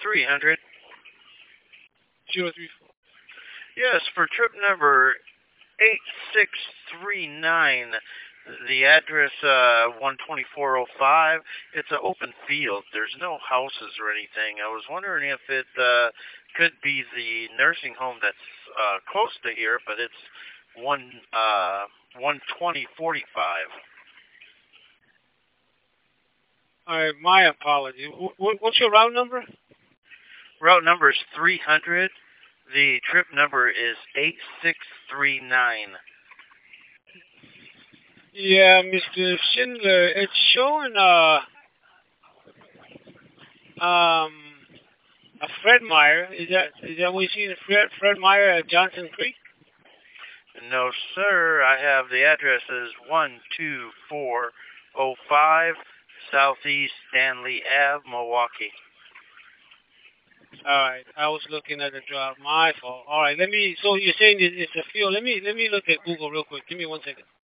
300. 034. Yes, for trip number 8639. The address 12405. It's an open field. There's no houses or anything. I was wondering if it could be the nursing home that's close to here, but it's 12045. All right, my apology. What's your route number? Route number is 300. The trip number is 8639. Yeah, Mr. Schindler, it's showing um a Fred Meyer. Is that we see the Fred Meyer at Johnson Creek? No, sir. I have the addresses 12405 Southeast Stanley Ave, Milwaukee. All right, I was looking at the drop. My fault. All right, let me. So you're saying it's a field? Let me look at Google real quick. Give me 1 second.